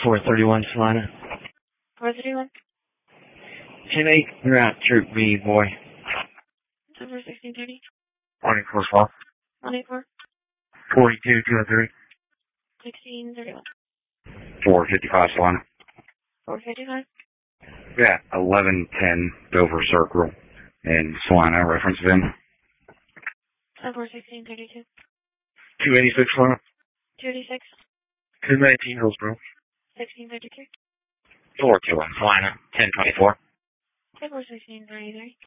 431 Salina. 431. 10-8, you're out, Troop B, boy. Number 1630. 24 12. 184. 42 203. 1631. 455 Salina. 455. Yeah, 1110 Dover Circle in Salina, reference VIN. Number 1632. 286 Salina. 286. 219 Hillsborough. 1633. 421 Salina, 1024. Number 1633.